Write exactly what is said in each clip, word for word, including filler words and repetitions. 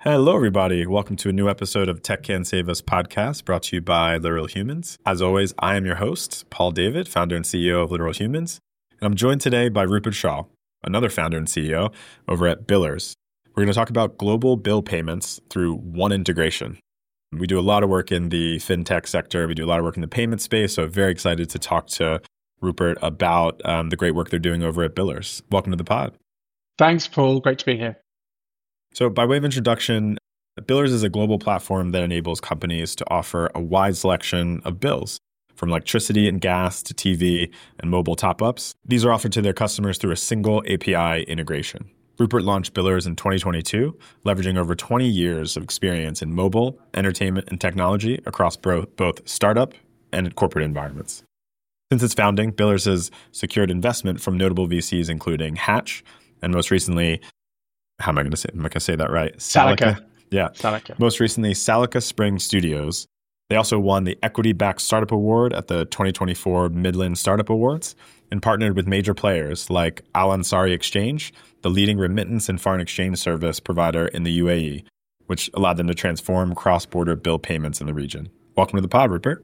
Hello, everybody. Welcome to a new episode of Tech Can Save Us podcast brought to you by Literal Humans. As always, I am your host, Paul David, founder and C E O of Literal Humans. And I'm joined today by Rupert Shaw, another founder and C E O over at Billers. We're going to talk about global bill payments through one integration. We do a lot of work in the fintech sector. We do a lot of work in the payment space. So I'm very excited to talk to Rupert about um, the great work they're doing over at Billers. Welcome to the pod. Thanks, Paul. Great to be here. So by way of introduction, Billers is a global platform that enables companies to offer a wide selection of bills, from electricity and gas to T V and mobile top-ups. These are offered to their customers through a single A P I integration. Rupert launched Billers in twenty twenty-two, leveraging over twenty years of experience in mobile, entertainment, and technology across both startup and corporate environments. Since its founding, Billers has secured investment from notable V Cs including Hatch, and most recently, how am I going to say? Am I going to say that right? Salica. Yeah. Salica. Most recently, Salica Spring Studios. They also won the Equity Backed Startup Award at the twenty twenty-four Midland Startup Awards and partnered with major players like Al Ansari Exchange, the leading remittance and foreign exchange service provider in the U A E, which allowed them to transform cross-border bill payments in the region. Welcome to the pod, Rupert.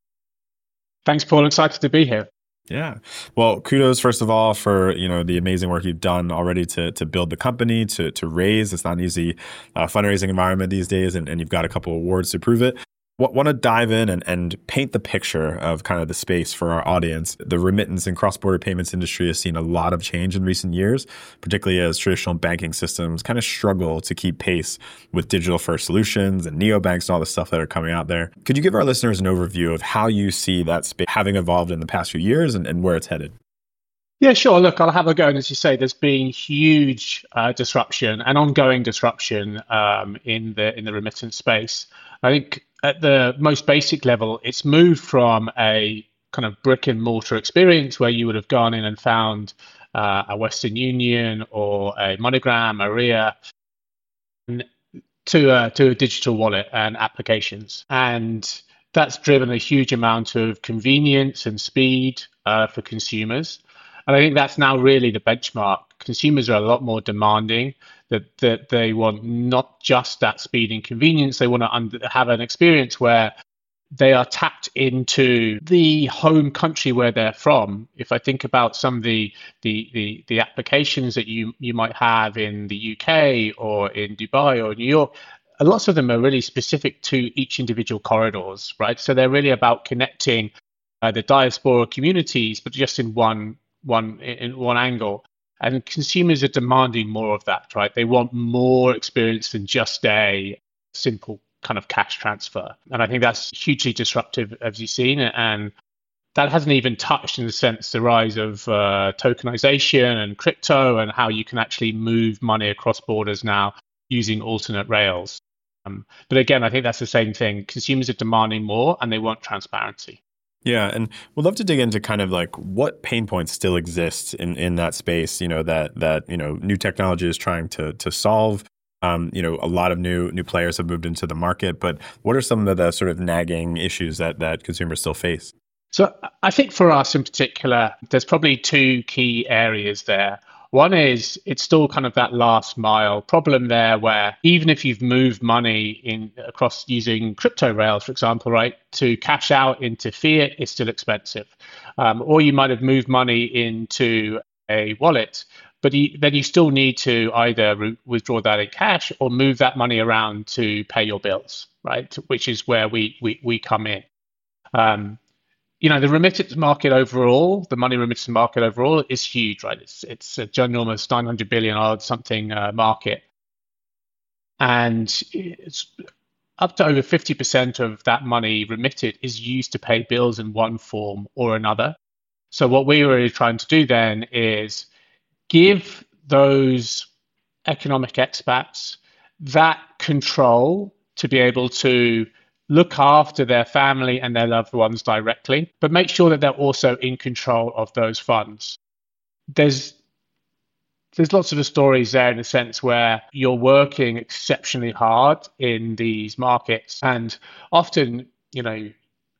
Thanks, Paul. Excited to be here. Yeah. Well, kudos, first of all, for, you know, the amazing work you've done already to to build the company, to to raise. It's not an easy uh, fundraising environment these days, and, and you've got a couple of awards to prove it. Want to dive in and, and paint the picture of kind of the space for our audience. The remittance and cross-border payments industry has seen a lot of change in recent years, particularly as traditional banking systems kind of struggle to keep pace with digital-first solutions and neobanks and all the stuff that are coming out there. Could you give our listeners an overview of how you see that space having evolved in the past few years and, and where it's headed? Yeah, sure. Look, I'll have a go. And as you say, there's been huge uh, disruption and ongoing disruption um, in the in the remittance space. I think at the most basic level, it's moved from a kind of brick and mortar experience where you would have gone in and found uh, a Western Union or a MoneyGram, a R I A, to a, to a digital wallet and applications. And that's driven a huge amount of convenience and speed uh, for consumers. And I think that's now really the benchmark. Consumers are a lot more demanding that, that they want not just that speed and convenience. They want to under, have an experience where they are tapped into the home country where they're from. If I think about some of the the the, the applications that you, you might have in the U K or in Dubai or New York, lots of them are really specific to each individual corridors, right? So they're really about connecting uh, the diaspora communities, but just in one one in one angle. And consumers are demanding more of that, right? They want more experience than just a simple kind of cash transfer. And I think that's hugely disruptive, as you've seen. And that hasn't even touched, in a sense, the rise of uh, tokenization and crypto and how you can actually move money across borders now using alternate rails. Um, but again, I think that's the same thing. Consumers are demanding more and they want transparency. Yeah, and we'd love to dig into kind of like what pain points still exist in, in that space, you know, that that, you know, new technology is trying to to solve. Um, you know, a lot of new new players have moved into the market, but what are some of the sort of nagging issues that that consumers still face? So I think for us in particular, there's probably two key areas there. One is it's still kind of that last mile problem there where even if you've moved money in across using crypto rails, for example, right, to cash out into fiat, it's still expensive. Um, or you might have moved money into a wallet, but you, then you still need to either re- withdraw that in cash or move that money around to pay your bills, right, which is where we we, we come in. Um, You know, the remittance market overall, the money remittance market overall is huge, right? It's it's a ginormous nine hundred billion odd something uh, market. And it's up to over fifty percent of that money remitted is used to pay bills in one form or another. So what we were really trying to do then is give those economic expats that control to be able to look after their family and their loved ones directly, but make sure that they're also in control of those funds. There's there's lots of stories there in a sense where you're working exceptionally hard in these markets, and often, you know,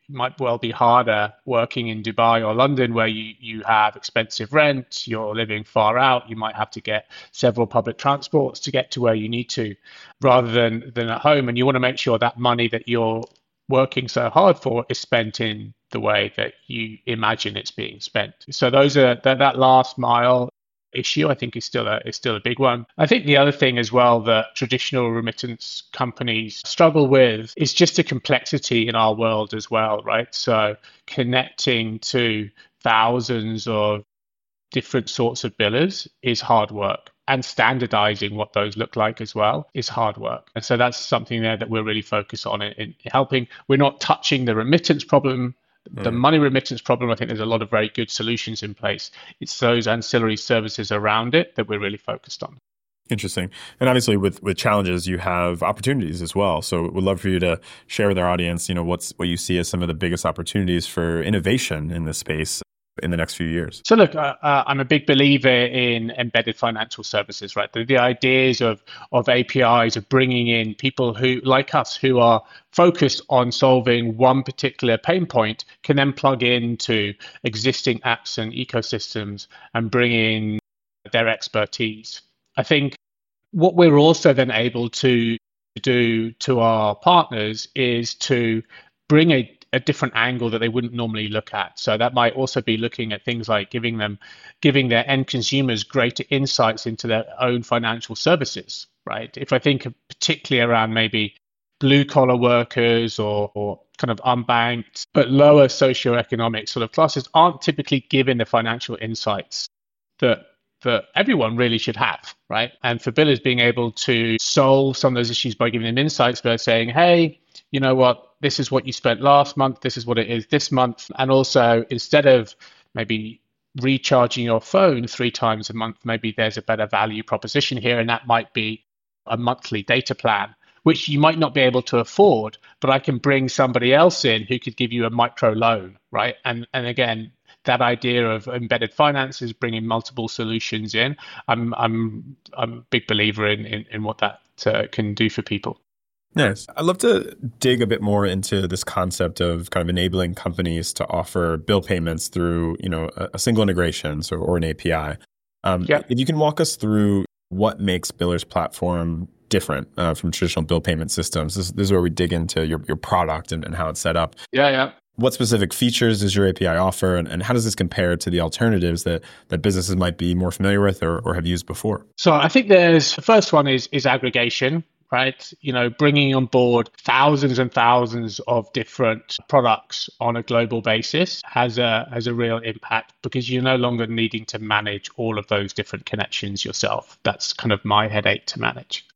might well be harder working in Dubai or London, where you, you have expensive rent, you're living far out, you might have to get several public transports to get to where you need to, rather than, than at home. And you want to make sure that money that you're working so hard for is spent in the way that you imagine it's being spent. So those are that, that last mile issue, I think, is still a is still a big one. I think the other thing as well that traditional remittance companies struggle with is just the complexity in our world as well, right? So connecting to thousands of different sorts of billers is hard work, and standardizing what those look like as well is hard work. And so that's something there that we're really focused on in, in helping. We're not touching the remittance problem, the mm. money remittance problem. I think there's a lot of very good solutions in place. It's those ancillary services around it that we're really focused on. Interesting. And obviously with, with challenges, you have opportunities as well. So we'd love for you to share with our audience, you know, what's what you see as some of the biggest opportunities for innovation in this space in the next few years. So look, uh, uh, I'm a big believer in embedded financial services, right? The, the ideas of, of A P Is, of bringing in people who, like us, who are focused on solving one particular pain point, can then plug into existing apps and ecosystems and bring in their expertise. I think what we're also then able to do to our partners is to bring a a different angle that they wouldn't normally look at. So that might also be looking at things like giving them, giving their end consumers greater insights into their own financial services, right? If I think of particularly around maybe blue collar workers or, or kind of unbanked, but lower socioeconomic sort of classes aren't typically given the financial insights that that everyone really should have, right? And for billers being able to solve some of those issues by giving them insights by saying, hey, you know what, this is what you spent last month, this is what it is this month. And also, instead of maybe recharging your phone three times a month, maybe there's a better value proposition here, and that might be a monthly data plan, which you might not be able to afford, but I can bring somebody else in who could give you a micro loan, right? And and again, that idea of embedded finance is bringing multiple solutions in. I'm I'm I'm a big believer in in, in what that uh, can do for people. Nice. I'd love to dig a bit more into this concept of kind of enabling companies to offer bill payments through, you know, a, a single integration, so or an A P I. Um, yeah. If you can walk us through what makes Biller's platform different uh, from traditional bill payment systems. This, this is where we dig into your, your product and, and how it's set up. Yeah, yeah. What specific features does your A P I offer, and, and how does this compare to the alternatives that, that businesses might be more familiar with or, or have used before? So I think there's, the first one is is aggregation, right? You know, bringing on board thousands and thousands of different products on a global basis has a has a real impact, because you're no longer needing to manage all of those different connections yourself. That's kind of my headache to manage.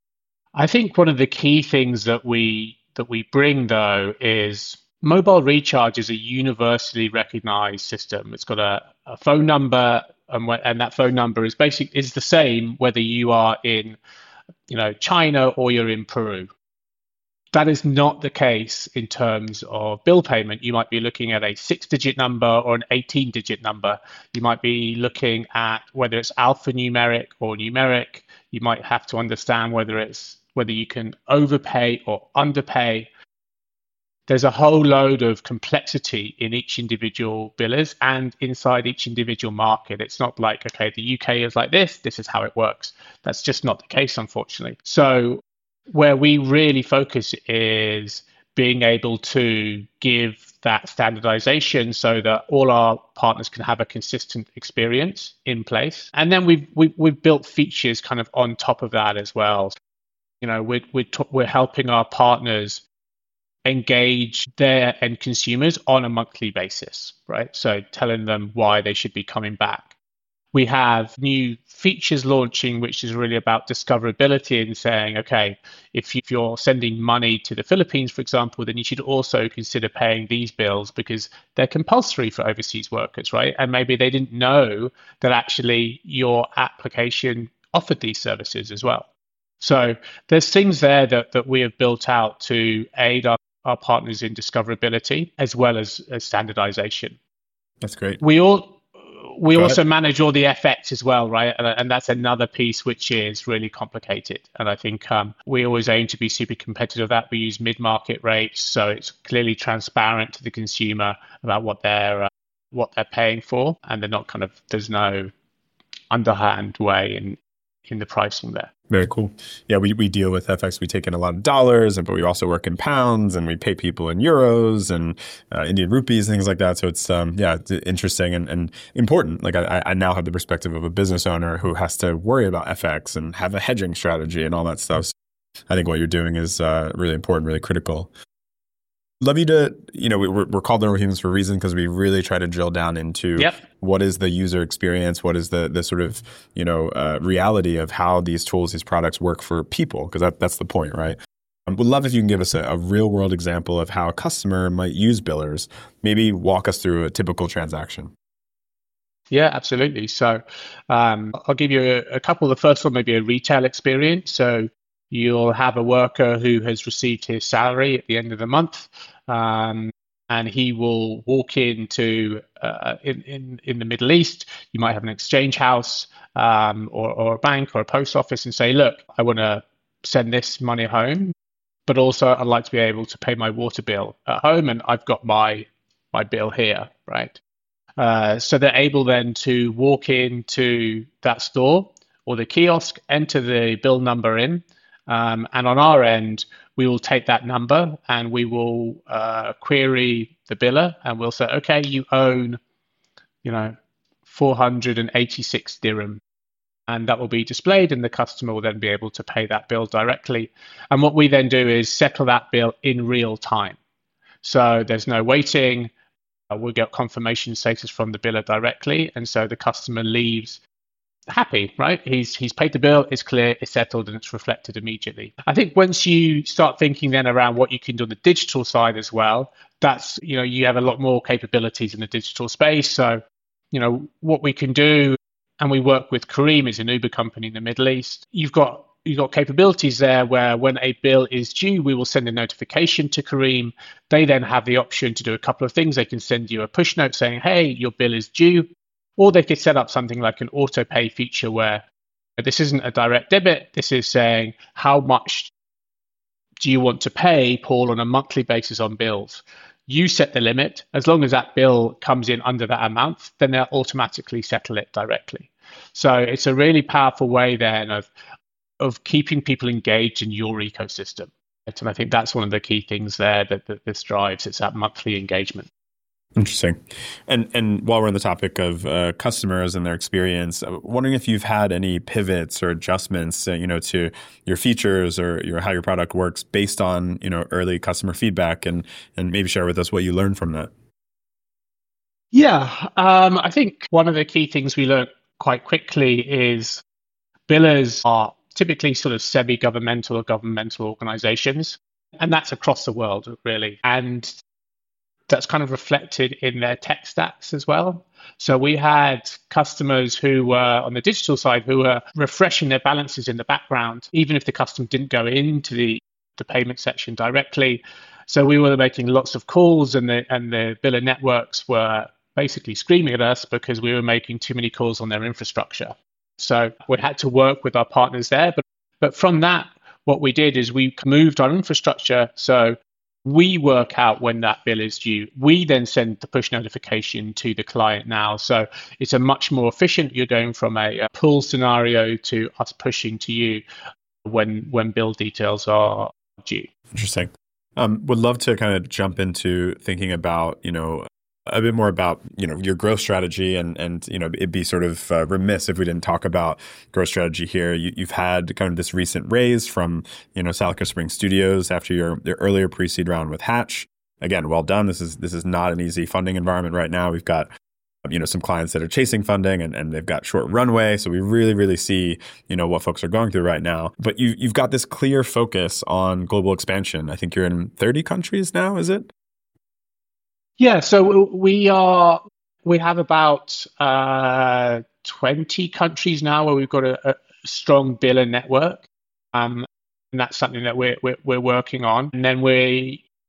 I think one of the key things that we that we bring, though, is mobile recharge is a universally recognized system. It's got a, a phone number, and, and that phone number is basic is the same whether you are in, you know, China or you're in Peru. That is not the case in terms of bill payment. You might be looking at a six-digit number or an eighteen-digit number. You might be looking at whether it's alphanumeric or numeric. You might have to understand whether it's whether you can overpay or underpay. There's a whole load of complexity in each individual billers and inside each individual market. It's not like, okay, the U K is like this, this is how it works. That's just not the case, unfortunately. So where we really focus is being able to give that standardization so that all our partners can have a consistent experience in place. And then we've, we've, we've built features kind of on top of that as well. You know, we're, we're, t- we're helping our partners engage their end consumers on a monthly basis, right? So telling them why they should be coming back. We have new features launching, which is really about discoverability and saying, okay, if you're sending money to the Philippines, for example, then you should also consider paying these bills because they're compulsory for overseas workers, right? And maybe they didn't know that actually your application offered these services as well. So there's things there that, that we have built out to aid our our partners in discoverability as well as, as standardization. That's great. We all we Go also ahead. manage all the F X as well, right? And, and that's another piece which is really complicated. And I think um, we always aim to be super competitive. That we use mid-market rates, so it's clearly transparent to the consumer about what they're uh, what they're paying for, and they're not kind of there's no underhand way in in the pricing there. Very cool. Yeah, we, we deal with F X. We take in a lot of dollars, and but we also work in pounds, and we pay people in euros and uh, Indian rupees, things like that. So it's um yeah, it's interesting and, and important. Like I, I now have the perspective of a business owner who has to worry about F X and have a hedging strategy and all that stuff. So I think what you're doing is uh, really important, really critical. Love you to, you know, we're, we're called Neurohumans for a reason because we really try to drill down into Yep. what is the user experience, what is the the sort of, you know, uh, reality of how these tools, these products work for people, because that, that's the point, right? Um, would love if you can give us a, a real world example of how a customer might use billers. Maybe walk us through a typical transaction. Yeah, absolutely. So um, I'll give you a, a couple. The first one may be a retail experience. So you'll have a worker who has received his salary at the end of the month, um, and he will walk into uh, in, in in the Middle East. You might have an exchange house um, or, or a bank or a post office and say, look, I want to send this money home, but also I'd like to be able to pay my water bill at home, and I've got my my bill here, right? Uh, so they're able then to walk into that store or the kiosk, enter the bill number in, um, and on our end, we will take that number and we will uh, query the biller, and we'll say, okay, you own, you know, four hundred eighty-six dirham, and that will be displayed, and the customer will then be able to pay that bill directly. And what we then do is settle that bill in real time. So there's no waiting. Uh, we'll get confirmation status from the biller directly, and so the customer leaves happy, right? He's he's paid the bill, it's clear, it's settled, and it's reflected immediately. I think once you start thinking then around what you can do on the digital side as well, that's, you know, you have a lot more capabilities in the digital space. So, you know, what we can do, and we work with Careem, is an Uber company in the Middle East. You've got You've got capabilities there where when a bill is due, we will send a notification to Careem. They then have the option to do a couple of things. They can send you a push note saying, hey, your bill is due. Or they could set up something like an auto pay feature where this isn't a direct debit. This is saying, how much do you want to pay, Paul, on a monthly basis on bills? You set the limit. As long as that bill comes in under that amount, then they'll automatically settle it directly. So it's a really powerful way then of of keeping people engaged in your ecosystem. And I think that's one of the key things there that, that this drives. It's that monthly engagement. Interesting. And and while we're on the topic of uh, customers and their experience, I'm wondering if you've had any pivots or adjustments, uh, you know, to your features or your how your product works based on, you know, early customer feedback, and and maybe share with us what you learned from that. Yeah, um, I think one of the key things we learned quite quickly is billers are typically sort of semi-governmental or governmental organizations, and that's across the world, really. And that's kind of reflected in their tech stacks as well. So we had customers who were on the digital side who were refreshing their balances in the background, even if the customer didn't go into the, the payment section directly. So we were making lots of calls, and the and the biller networks were basically screaming at us because we were making too many calls on their infrastructure. So we had to work with our partners there. But but from that, what we did is we moved our infrastructure. So we work out when that bill is due. We then send the push notification to the client now. So it's a much more efficient. You're going from a, a pull scenario to us pushing to you when when bill details are due. Interesting. Um, would love to kind of jump into thinking about, you know, a bit more about, you know, your growth strategy, and, and, you know, it'd be sort of uh, remiss if we didn't talk about growth strategy here. You, you've had kind of this recent raise from, you know, Salica Spring Studios after your, your earlier pre-seed round with Hatch. Again, well done. This is, this is not an easy funding environment right now. We've got, you know, some clients that are chasing funding, and, and they've got short runway. So we really, really see, you know, what folks are going through right now. But you, you've got this clear focus on global expansion. I think you're in thirty countries now, is it? Yeah, so we are. We have about uh, twenty countries now where we've got a, a strong biller network, um, and that's something that we're, we're we're working on. And then we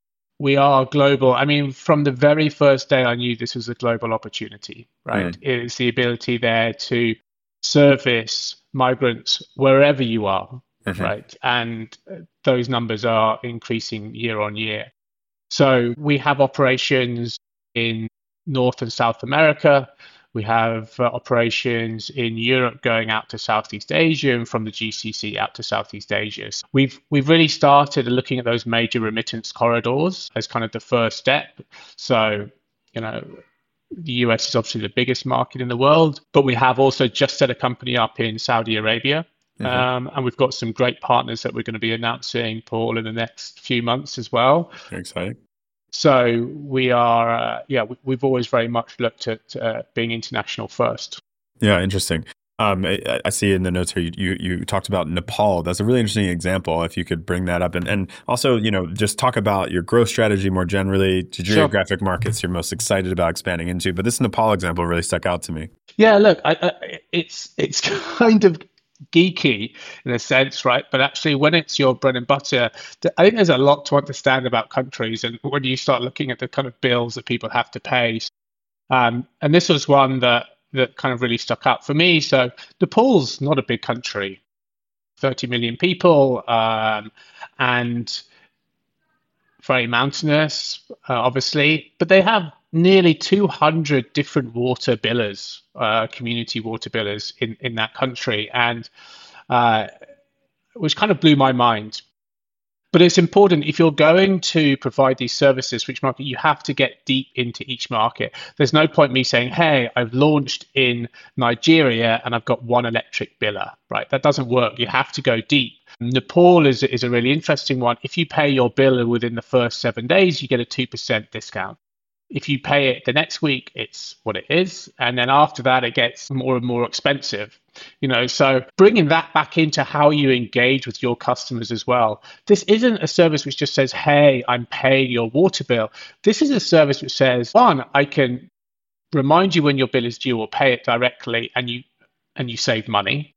we are global. I mean, from the very first day, I knew this was a global opportunity, right? Mm. It's the ability there to service migrants wherever you are, mm-hmm. right? And those numbers are increasing year on year. So we have operations in North and South America. We have uh, operations in Europe going out to Southeast Asia, and from the G C C out to Southeast Asia. So we've we've really started looking at those major remittance corridors as kind of the first step. So, you know, the U S is obviously the biggest market in the world, but we have also just set a company up in Saudi Arabia. Mm-hmm. Um, and we've got some great partners that we're going to be announcing, Paul, in the next few months as well. Very exciting. So we are, uh, yeah, we, we've always very much looked at uh, being international first. Yeah, interesting. Um, I, I see in the notes here you, you you talked about Nepal. That's a really interesting example. If you could bring that up, and and also, you know, just talk about your growth strategy more generally, to geographic sure. markets you're most excited about expanding into. But this Nepal example really stuck out to me. Yeah, look, I, I, it's it's kind of geeky in a sense, right? But actually, when it's your bread and butter, I think there's a lot to understand about countries, and when you start looking at the kind of bills that people have to pay, um, and this was one that that kind of really stuck out for me. So Nepal's not a big country, thirty million people, um, and very mountainous, uh, obviously, but they have nearly two hundred different water billers, uh, community water billers in, in that country, and uh, which kind of blew my mind. But it's important, if you're going to provide these services for each market, you have to get deep into each market. There's no point me saying, hey, I've launched in Nigeria and I've got one electric biller, right? That doesn't work. You have to go deep. Nepal is, is a really interesting one. If you pay your biller within the first seven days, you get a two percent discount. If you pay it the next week, it's what it is. And then after that, it gets more and more expensive. You know, so bringing that back into how you engage with your customers as well. This isn't a service which just says, hey, I'm paying your water bill. This is a service which says, one, I can remind you when your bill is due or pay it directly, and you and you save money.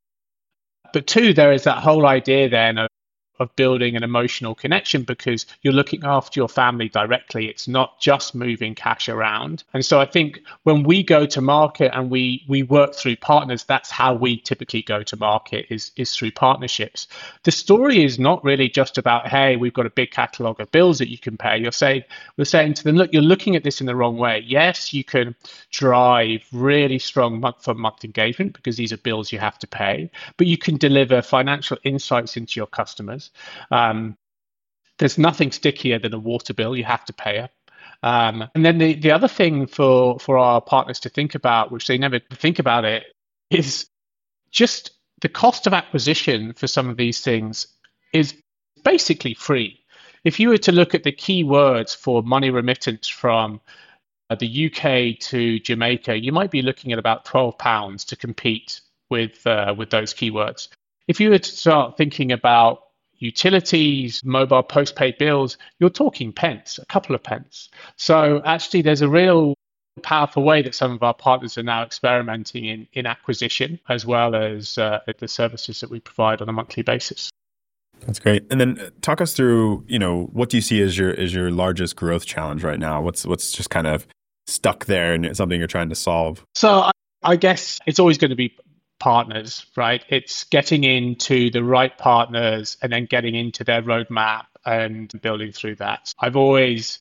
But two, there is that whole idea then of of building an emotional connection, because you're looking after your family directly. It's not just moving cash around. And so I think when we go to market and we we work through partners, that's how we typically go to market, is is through partnerships. The story is not really just about, hey, we've got a big catalog of bills that you can pay. You're saying, we're saying to them, look, you're looking at this in the wrong way. Yes, you can drive really strong month-on-month engagement because these are bills you have to pay, but you can deliver financial insights into your customers. Um, there's nothing stickier than a water bill. You have to pay it. Um, and then the, the other thing for, for our partners to think about, which they never think about it, is just the cost of acquisition for some of these things is basically free. If you were to look at the keywords for money remittance from uh, the U K to Jamaica, you might be looking at about twelve pounds to compete with uh, with those keywords. If you were to start thinking about utilities, mobile postpaid bills, you're talking pence, a couple of pence. So actually, there's a real powerful way that some of our partners are now experimenting in, in acquisition, as well as uh, the services that we provide on a monthly basis. That's great. And then talk us through, you know, what do you see as your as your largest growth challenge right now? What's what's just kind of stuck there and it's something you're trying to solve? So I, I guess it's always going to be partners, right? It's getting into the right partners and then getting into their roadmap and building through that. I've always,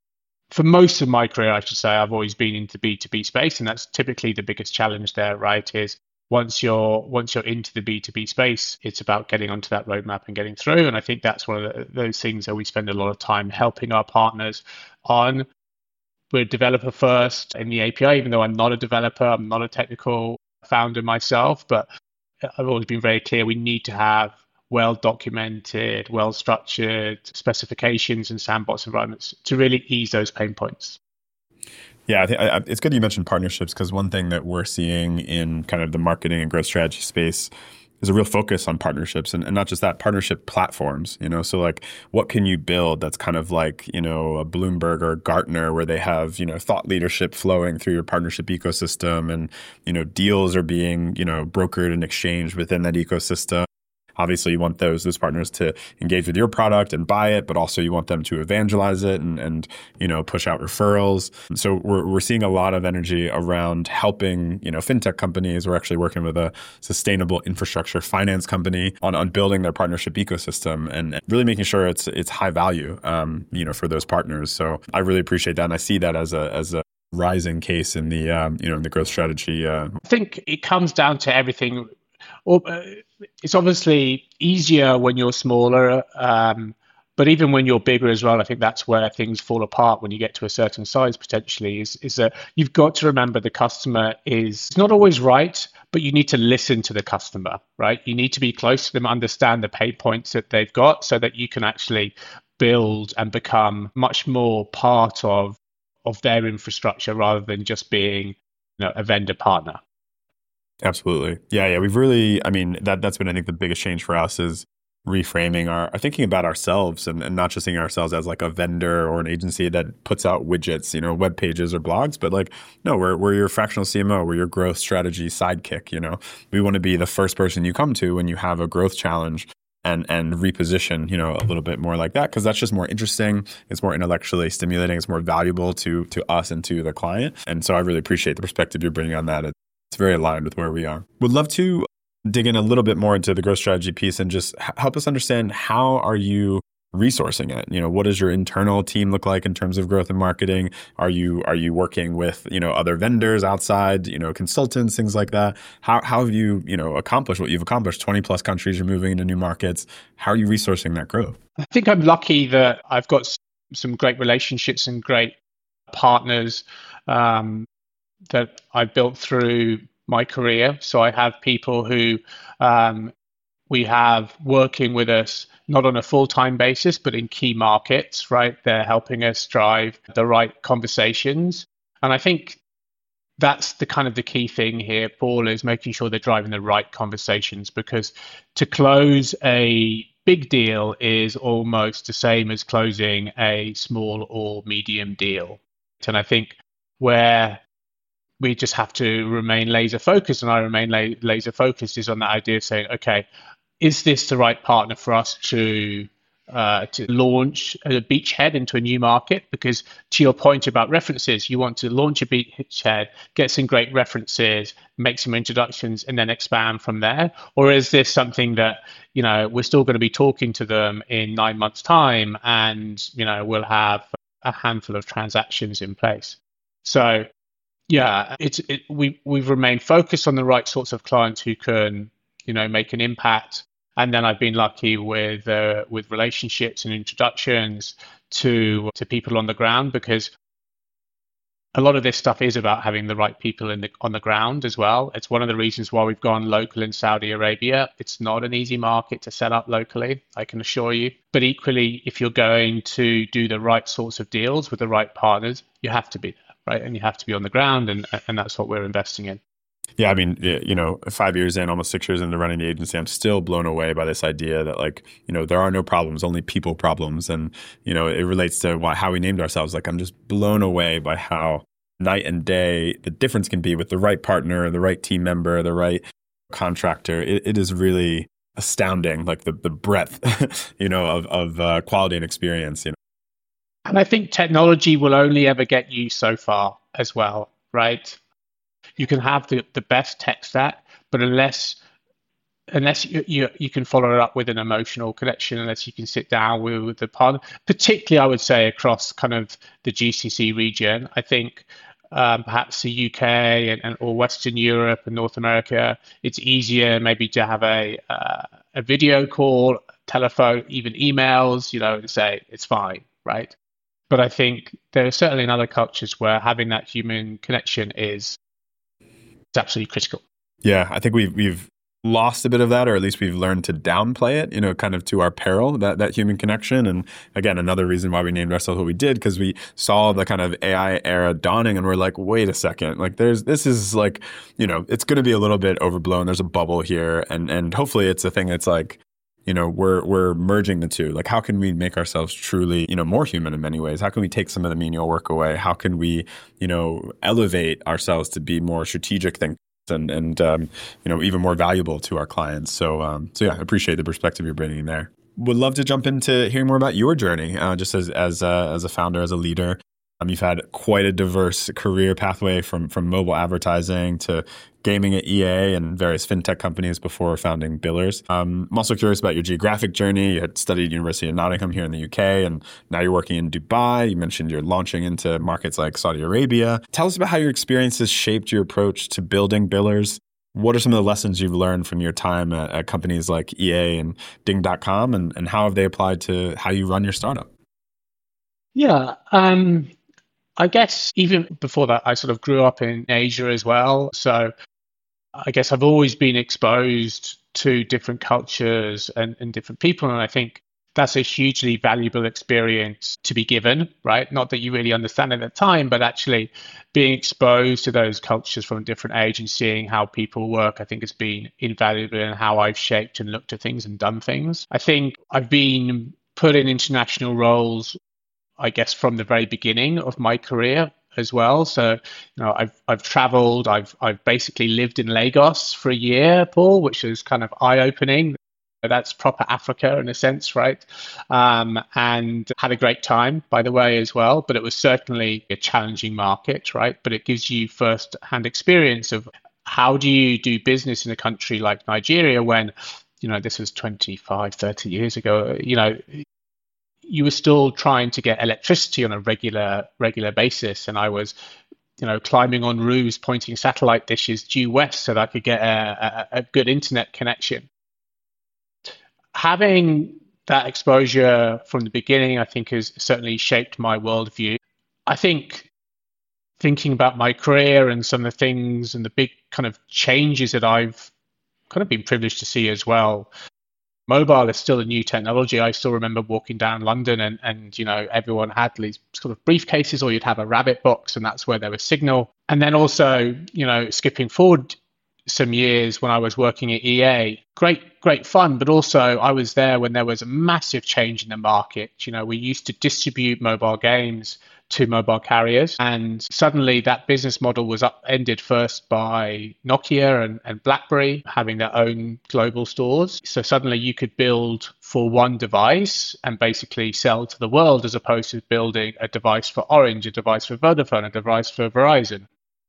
for most of my career, I should say, I've always been into B two B space, and that's typically the biggest challenge there, right? Is once you're once you're into the B two B space, it's about getting onto that roadmap and getting through. And I think that's one of the, those things that we spend a lot of time helping our partners on. We're developer first in the A P I, even though I'm not a developer, I'm not a technical founder myself, but I've always been very clear we need to have well-documented, well-structured specifications and sandbox environments to really ease those pain points. Yeah, I think I, it's good you mentioned partnerships, because one thing that we're seeing in kind of the marketing and growth strategy space is a real focus on partnerships, and, and not just that, partnership platforms, you know, so like what can you build that's kind of like, you know, a Bloomberg or Gartner, where they have, you know, thought leadership flowing through your partnership ecosystem, and, you know, deals are being, you know, brokered and exchanged within that ecosystem. obviously you want those those partners to engage with your product and buy it, but also you want them to evangelize it and, and you know, push out referrals. So we're we're seeing a lot of energy around helping, you know, fintech companies. We're actually working with a sustainable infrastructure finance company on, on building their partnership ecosystem and really making sure it's it's high value, um, you know, for those partners. So I really appreciate that, and I see that as a as a rising case in the um, you know in the growth strategy. Uh. I think it comes down to everything. It's obviously easier when you're smaller, um, but even when you're bigger as well, I think that's where things fall apart when you get to a certain size potentially. Is is that you've got to remember the customer is not always right, but you need to listen to the customer, right? You need to be close to them, understand the pain points that they've got, so that you can actually build and become much more part of of their infrastructure rather than just being, you know, a vendor partner. Absolutely. Yeah, yeah. We've really, I mean, that, that's been, I think, the biggest change for us is reframing our, our thinking about ourselves and, and not just thinking ourselves as like a vendor or an agency that puts out widgets, you know, web pages or blogs, but like, no, we're, we're your fractional C M O, we're your growth strategy sidekick, you know. We want to be the first person you come to when you have a growth challenge and and reposition, you know, a little bit more like that, because that's just more interesting. It's more intellectually stimulating. It's more valuable to to us and to the client. And so I really appreciate the perspective you're bringing on that. It's very aligned with where we are. Would love to dig in a little bit more into the growth strategy piece and just h- help us understand, how are you resourcing it? You know, what does your internal team look like in terms of growth and marketing? Are you are you working with, you know, other vendors outside, you know, consultants, things like that? How how have you, you know, accomplished what you've accomplished? twenty plus countries, you're moving into new markets. How are you resourcing that growth? I think I'm lucky that I've got some great relationships and great partners um, that I built through my career. So I have people who um, we have working with us, not on a full-time basis, but in key markets, right? They're helping us drive the right conversations. And I think that's the kind of the key thing here, Paul, is making sure they're driving the right conversations, because to close a big deal is almost the same as closing a small or medium deal. And I think where we just have to remain laser focused, and I remain la- laser focused, is on that idea of saying, okay, is this the right partner for us to uh, to launch a beachhead into a new market? Because to your point about references, you want to launch a beachhead, get some great references, make some introductions, and then expand from there. Or is this something that, you know, we're still going to be talking to them in nine months' time, and, you know, we'll have a handful of transactions in place? So yeah, it's it, we we've remained focused on the right sorts of clients who can, you know, make an impact. And then I've been lucky with uh, with relationships and introductions to to people on the ground, because a lot of this stuff is about having the right people in the on the ground as well. It's one of the reasons why we've gone local in Saudi Arabia. It's not an easy market to set up locally, I can assure you. But equally, if you're going to do the right sorts of deals with the right partners, you have to be there. Right, and you have to be on the ground, and and that's what we're investing in. Yeah, I mean, you know, five years in, almost six years into running the agency, I'm still blown away by this idea that, like, you know, there are no problems, only people problems. And, you know, it relates to why, how we named ourselves. Like, I'm just blown away by how night and day the difference can be with the right partner, the right team member, the right contractor. It, it is really astounding, like the the breadth, you know, of, of uh, quality and experience, you know. And I think technology will only ever get you so far as well, right? You can have the, the best tech stack, but unless unless you, you you can follow it up with an emotional connection, unless you can sit down with, with the partner, particularly I would say across kind of the G C C region, I think um, perhaps the U K and, and or Western Europe and North America, it's easier maybe to have a uh, a video call, telephone, even emails, you know, and say it's fine, right? But I think there are certainly in other cultures where having that human connection is absolutely critical. Yeah, I think we've we've lost a bit of that, or at least we've learned to downplay it, you know, kind of to our peril, that that human connection. And again, another reason why we named ourselves what we did, because we saw the kind of A I era dawning, and we're like, wait a second, like there's this is like, you know, it's going to be a little bit overblown. There's a bubble here, and and hopefully it's a thing that's like, you know, we're we're merging the two. Like, how can we make ourselves truly, you know, more human in many ways? How can we take some of the menial work away? How can we, you know, elevate ourselves to be more strategic thinkers and, and um, you know, even more valuable to our clients. So, um, so yeah, I appreciate the perspective you're bringing there. Would love to jump into hearing more about your journey, uh, just as as a, as a founder, as a leader. Um, you've had quite a diverse career pathway from from mobile advertising to gaming at E A and various fintech companies before founding Billers. Um, I'm also curious about your geographic journey. You had studied University of Nottingham here in the U K, and now you're working in Dubai. You mentioned you're launching into markets like Saudi Arabia. Tell us about how your experiences shaped your approach to building Billers. What are some of the lessons you've learned from your time at, at companies like E A and Ding dot com, and, and how have they applied to how you run your startup? Yeah, um, I guess even before that, I sort of grew up in Asia as well. So I guess I've always been exposed to different cultures and, and different people. And I think that's a hugely valuable experience to be given, right? Not that you really understand at the time, but actually being exposed to those cultures from a different age and seeing how people work, I think has been invaluable in how I've shaped and looked at things and done things. I think I've been put in international roles, I guess, from the very beginning of my career as well. So, you know, I've I've traveled, I've I've basically lived in Lagos for a year, Paul, which is kind of eye-opening. That's proper Africa in a sense, right? Um, and had a great time, by the way, as well. But it was certainly a challenging market, right? But it gives you first-hand experience of how do you do business in a country like Nigeria when, you know, this was twenty-five, thirty years ago, you know, you were still trying to get electricity on a regular regular basis. And I was, you know, climbing on roofs, pointing satellite dishes due west so that I could get a, a, a good internet connection. Having that exposure from the beginning, I think, has certainly shaped my worldview. I think thinking about my career and some of the things and the big kind of changes that I've kind of been privileged to see as well. Mobile is still a new technology. I still remember walking down London and, and you know, everyone had these sort of briefcases, or you'd have a rabbit box, and that's where there was signal. And then also, you know, skipping forward some years when I was working at E A, great, great fun, but also I was there when there was a massive change in the market. You know, we used to distribute mobile games to mobile carriers, and suddenly that business model was upended first by Nokia and, and BlackBerry having their own global stores. So suddenly you could build for one device and basically sell to the world, as opposed to building a device for Orange, a device for Vodafone, a device for Verizon.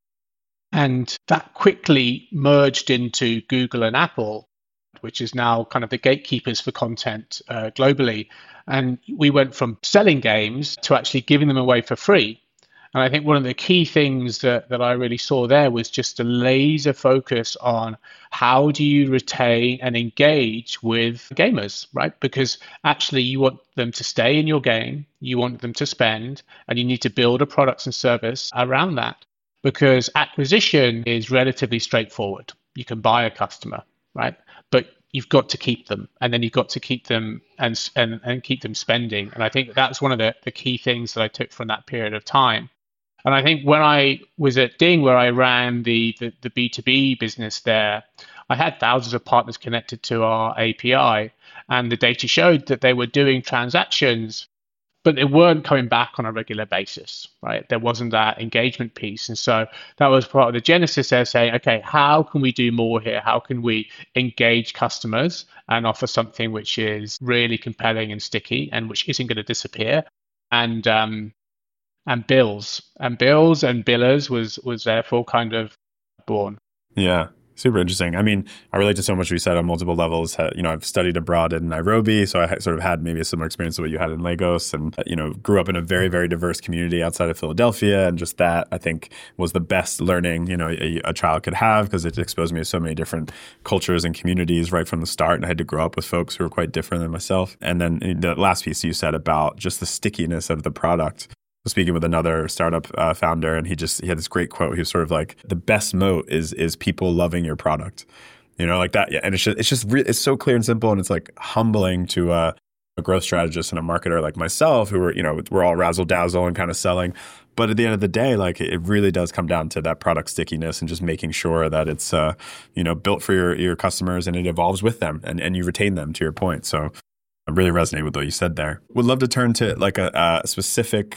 And that quickly merged into Google and Apple, which is now kind of the gatekeepers for content uh, globally. And we went from selling games to actually giving them away for free. And I think one of the key things that, that I really saw there was just a laser focus on how do you retain and engage with gamers, right? Because actually you want them to stay in your game, you want them to spend, and you need to build a product and service around that. Because acquisition is relatively straightforward. You can buy a customer, right? But you've got to keep them, and then you've got to keep them and and, and keep them spending. And I think that's one of the, the key things that I took from that period of time. And I think when I was at Ding, where I ran the, the, the B two B business there, I had thousands of partners connected to our A P I, and the data showed that they were doing transactions, but they weren't coming back on a regular basis, right? There wasn't that engagement piece. And so that was part of the genesis there, saying, okay, how can we do more here? How can we engage customers and offer something which is really compelling and sticky and which isn't going to disappear? And um, and bills and bills and billers was was therefore kind of born. Yeah. Super interesting. I mean, I relate to so much we said on multiple levels. You know, I've studied abroad in Nairobi, so I sort of had maybe a similar experience to what you had in Lagos, and, you know, grew up in a very, very diverse community outside of Philadelphia. And just that, I think, was the best learning, you know, a, a child could have, because it exposed me to so many different cultures and communities right from the start. And I had to grow up with folks who were quite different than myself. And then the last piece you said about just the stickiness of the product. Speaking with another startup uh, founder, and he just he had this great quote. He was sort of like, "The best moat is is people loving your product," you know, like that. Yeah, and it's just it's just re- it's so clear and simple, and it's like humbling to uh, a growth strategist and a marketer like myself, who are, you know, we're all razzle dazzle and kind of selling. But at the end of the day, like, it really does come down to that product stickiness and just making sure that it's uh, you know, built for your your customers and it evolves with them, and and you retain them, to your point. So I really resonate with what you said there. Would love to turn to like a, a specific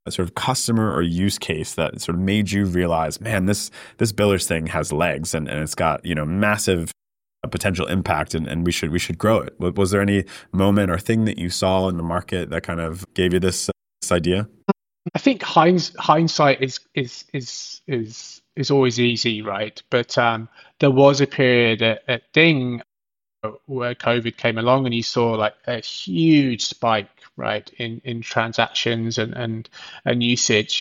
a sort of customer or use case that sort of made you realize, man, this this billers thing has legs and, and it's got, you know, massive potential impact and, and we should we should grow it. Was there any moment or thing that you saw in the market that kind of gave you this, uh, this idea? I think hinds, hindsight is is is is is always easy, right? But um, there was a period at, at Ding where COVID came along and you saw like a huge spike, right, in, in transactions and, and, and usage.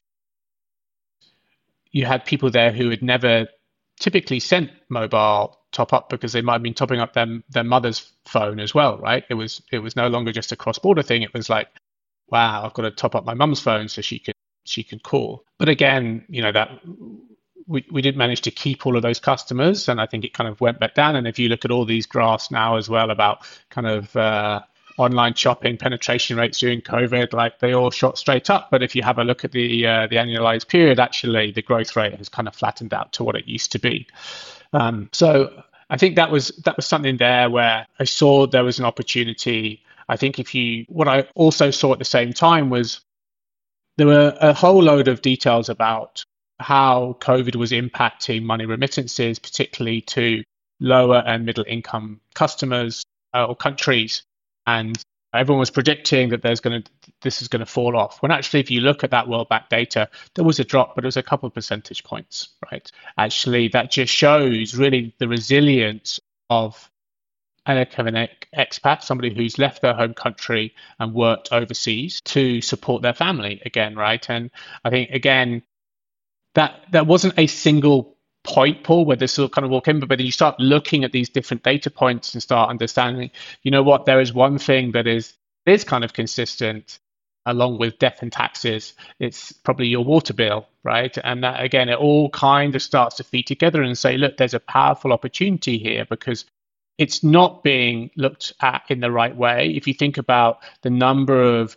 You had people there who had never typically sent mobile top up because they might have been topping up their, their mother's phone as well, right? It was it was no longer just a cross-border thing. It was like, wow, I've got to top up my mum's phone so she can she can call. But again, you know, that we, we did manage to keep all of those customers, and I think it kind of went back down. And if you look at all these graphs now as well about kind of uh, online shopping penetration rates during COVID, like they all shot straight up. But if you have a look at the uh, the annualized period, actually the growth rate has kind of flattened out to what it used to be. Um, so I think that was that was something there where I saw there was an opportunity. I think if you, what I also saw at the same time was there were a whole load of details about how COVID was impacting money remittances, particularly to lower and middle income customers uh, or countries. And everyone was predicting that there's going to this is going to fall off. When actually, if you look at that World Bank data, there was a drop, but it was a couple of percentage points, right? Actually, that just shows really the resilience of an expat, somebody who's left their home country and worked overseas to support their family again, right? And I think, again, that that wasn't a single point, Paul, where this will kind of walk in, but then you start looking at these different data points and start understanding, you know what, there is one thing that is is kind of consistent along with death and taxes. It's probably your water bill, right? And that, again, it all kind of starts to feed together and say, look, there's a powerful opportunity here because it's not being looked at in the right way. If you think about the number of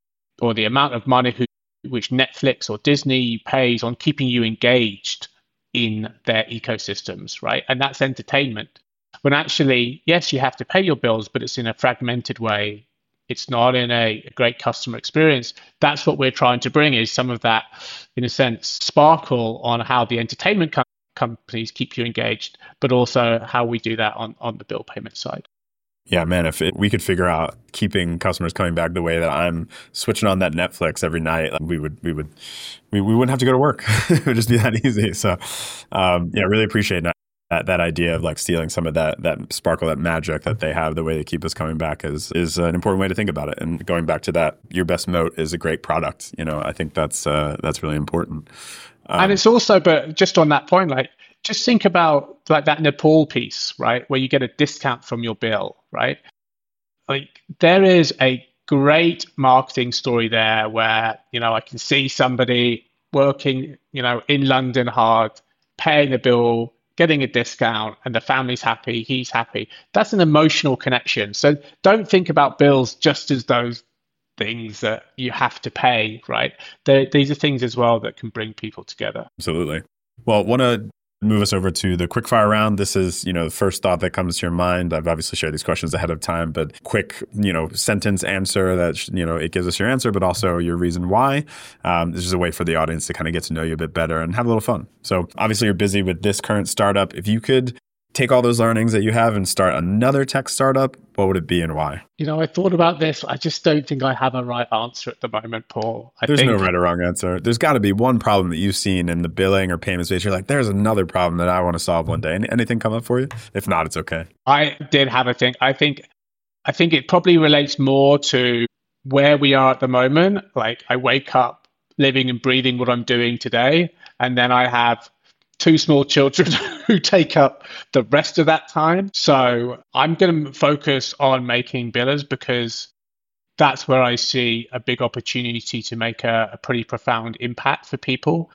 or the amount of money who, which Netflix or Disney pays on keeping you engaged in their ecosystems, right? And that's entertainment. When actually, yes, you have to pay your bills, but it's in a fragmented way. It's not in a, a great customer experience. That's what we're trying to bring, is some of that, in a sense, sparkle on how the entertainment com- companies keep you engaged, but also how we do that on, on the bill payment side. Yeah, man, if it, we could figure out keeping customers coming back the way that I'm switching on that Netflix every night, we would, we would, we, we wouldn't have to go to work. It would just be that easy. So, um, yeah, really appreciate that, that that idea of like stealing some of that that sparkle, that magic that they have. The way they keep us coming back is is an important way to think about it. And going back to that, your best moat is a great product. You know, I think that's uh, that's really important. Um, and it's also, but just on that point, like, just think about like that Nepal piece, right? Where you get a discount from your bill, right? Like there is a great marketing story there where, you know, I can see somebody working, you know, in London hard, paying a bill, getting a discount, and the family's happy, he's happy. That's an emotional connection. So don't think about bills just as those things that you have to pay, right? They're, these are things as well that can bring people together. Absolutely. Well, want to move us over to the quickfire round. This is, you know, the first thought that comes to your mind. I've obviously shared these questions ahead of time, but quick, you know, sentence answer that, you know, it gives us your answer, but also your reason why. Um, this is a way for the audience to kind of get to know you a bit better and have a little fun. So obviously you're busy with this current startup. If you could take all those learnings that you have and start another tech startup, what would it be and why? You know, I thought about this. I just don't think I have a right answer at the moment, Paul. I there's think... no right or wrong answer. There's got to be one problem that you've seen in the billing or payment space. You're like, there's another problem that I want to solve one day. Any, anything come up for you? If not, it's okay. I did have a thing. I think, I think it probably relates more to where we are at the moment. Like I wake up living and breathing what I'm doing today, and then I have two small children who take up the rest of that time. So I'm going to focus on making billers because that's where I see a big opportunity to make a, a pretty profound impact for people.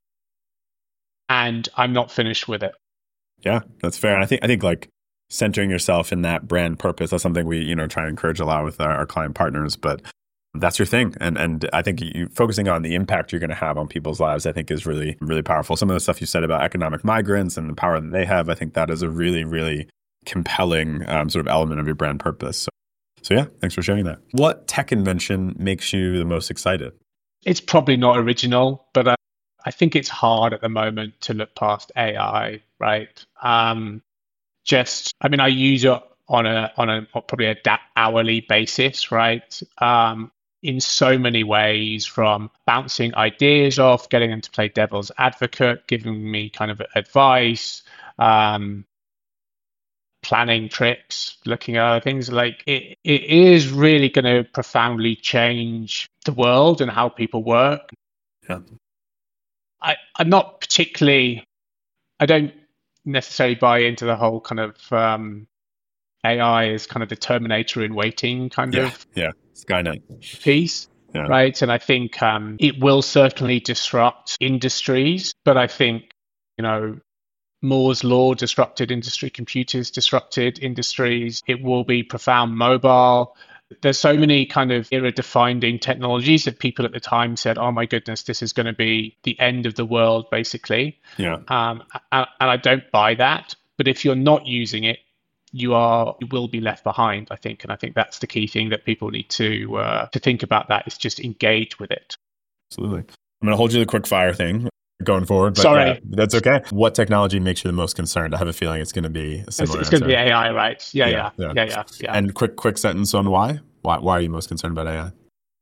And I'm not finished with it. Yeah, that's fair. And I think I think like centering yourself in that brand purpose, that's something we, you know, try and encourage a lot with our, our client partners. But that's your thing. And and I think you focusing on the impact you're going to have on people's lives, I think is really, really powerful. Some of the stuff you said about economic migrants and the power that they have, I think that is a really, really compelling um, sort of element of your brand purpose. So, so yeah, thanks for sharing that. What tech invention makes you the most excited? It's probably not original, but uh, I think it's hard at the moment to look past A I, right? Um, just, I mean, I use it on a on a probably a da- hourly basis, right? Um, in so many ways, from bouncing ideas off, getting them to play devil's advocate, giving me kind of advice, um, planning tricks, looking at other things. Like it, it is really going to profoundly change the world and how people work. Yeah. I, I'm not particularly, I don't necessarily buy into the whole kind of um, A I is kind of the Terminator in waiting kind Yeah. of Yeah. Skynet piece. Yeah. Right. And I think um, it will certainly disrupt industries, but I think, you know, Moore's law disrupted industry, computers disrupted industries. It will be profound mobile. There's so many kind of era-defining technologies that people at the time said, oh my goodness, this is going to be the end of the world, basically. Yeah. Um, and, and I don't buy that. But if you're not using it, you are you will be left behind, I think. And I think that's the key thing that people need to uh, to think about. That is just engage with it. Absolutely. I'm going to hold you to the quick fire thing going forward. But Sorry. Yeah, that's okay. What technology makes you the most concerned? I have a feeling it's going to be a similar It's, it's going to be answer. A I, right? Yeah, yeah, Yeah, yeah, yeah. yeah, yeah. yeah. And quick, quick sentence on why? Why, why are you most concerned about A I?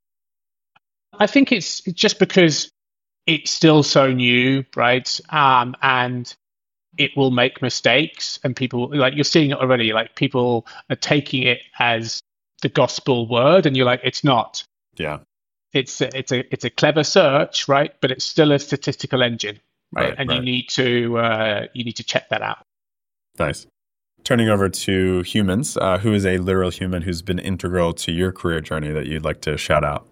I think it's just because it's still so new, right? Um, and it will make mistakes, and people, like, you're seeing it already. Like, people are taking it as the gospel word, and you're like, it's not. Yeah. It's a, it's a it's a clever search, right? But it's still a statistical engine, right? Right, and right. you need to uh, you need to check that out. Nice. Turning over to humans, uh, who is a literal human who's been integral to your career journey that you'd like to shout out?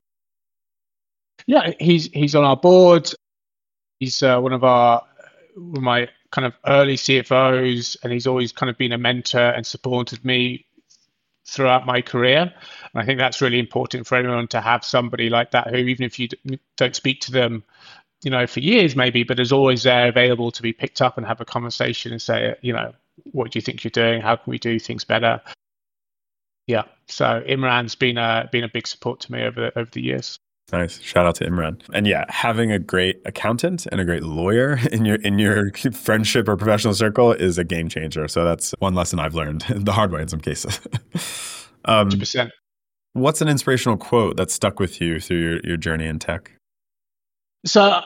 Yeah, he's he's on our board. He's uh, one of our one of my kind of early C F Os, and he's always kind of been a mentor and supported me throughout my career. And I think that's really important for anyone to have somebody like that who, even if you don't speak to them, you know, for years maybe, but is always there available to be picked up and have a conversation and say, you know, what do you think you're doing? How can we do things better? Yeah. So Imran's been a been a big support to me over the, over the years. Nice. Shout out to Imran. And yeah, having a great accountant and a great lawyer in your in your friendship or professional circle is a game changer. So that's one lesson I've learned the hard way in some cases. um, one hundred percent. What's an inspirational quote that stuck with you through your, your journey in tech? So uh,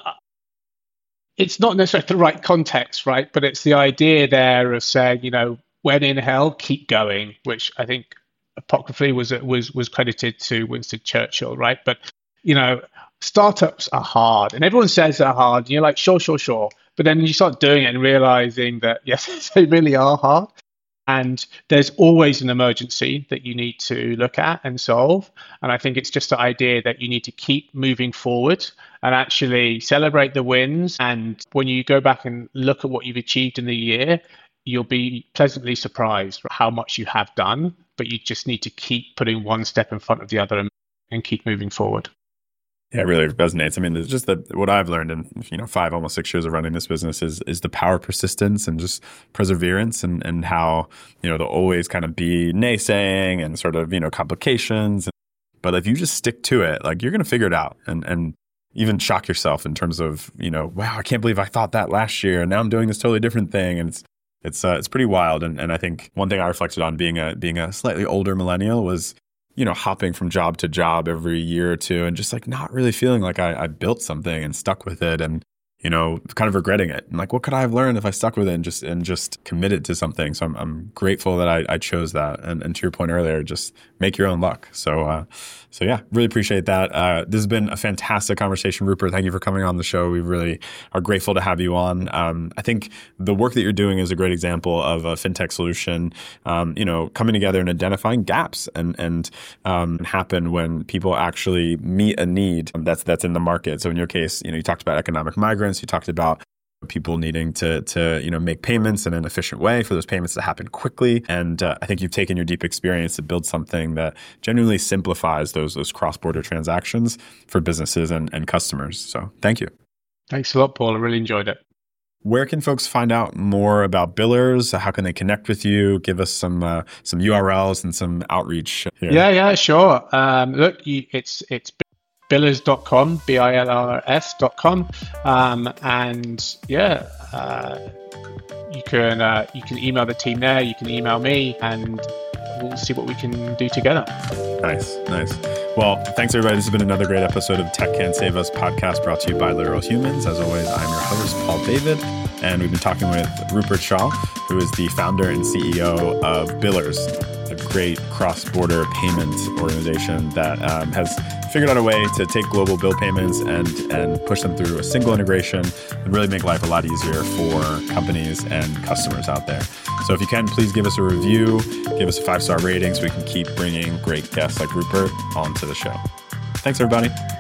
it's not necessarily the right context, right? But it's the idea there of saying, you know, when in hell, keep going, which I think apocryphally was was was credited to Winston Churchill, right? But you know, startups are hard, and everyone says they're hard. And you're like, sure, sure, sure. But then you start doing it and realizing that, yes, they really are hard. And there's always an emergency that you need to look at and solve. And I think it's just the idea that you need to keep moving forward and actually celebrate the wins. And when you go back and look at what you've achieved in the year, you'll be pleasantly surprised how much you have done. But you just need to keep putting one step in front of the other and, and keep moving forward. Yeah, it really resonates. I mean, it's just that what I've learned in, you know, five, almost six years of running this business is is the power of persistence and just perseverance, and, and how, you know, there'll always kind of be naysaying and sort of, you know, complications. But if you just stick to it, like, you're going to figure it out, and, and even shock yourself in terms of, you know, wow, I can't believe I thought that last year, and now I'm doing this totally different thing. And it's it's uh, it's pretty wild. And and I think one thing I reflected on being a being a slightly older millennial was, you know, hopping from job to job every year or two and just like not really feeling like I, I built something and stuck with it, and, you know, kind of regretting it. And like, what could I have learned if I stuck with it and just and just committed to something? So I'm I'm grateful that I, I chose that. And, and to your point earlier, just make your own luck. So uh, so yeah, really appreciate that. Uh, this has been a fantastic conversation, Rupert. Thank you for coming on the show. We really are grateful to have you on. Um, I think the work that you're doing is a great example of a fintech solution, um, you know, coming together and identifying gaps and and um, happen when people actually meet a need that's that's in the market. So in your case, you know, you talked about economic migrants. You talked about people needing to, to you know, make payments in an efficient way for those payments to happen quickly. And uh, I think you've taken your deep experience to build something that genuinely simplifies those those cross-border transactions for businesses and, and customers. So thank you. Thanks a lot, Paul. I really enjoyed it. Where can folks find out more about Billers? How can they connect with you? Give us some uh, some U R Ls and some outreach here. Yeah, yeah, sure. Um, look, you, it's it's billers dot com, B I L R S dot com. Um, and yeah, uh, you can uh, you can email the team there, you can email me, and we'll see what we can do together. Nice, nice. Well, thanks everybody. This has been another great episode of Tech Can't Save Us podcast, brought to you by Literal Humans. As always, I'm your host, Paul David, and we've been talking with Rupert Shah, who is the founder and C E O of Billers, a great cross-border payment organization that um, has figured out a way to take global bill payments and and push them through a single integration and really make life a lot easier for companies and customers out there. So if you can, please give us a review, give us a five-star rating so we can keep bringing great guests like Rupert onto the show. Thanks, everybody.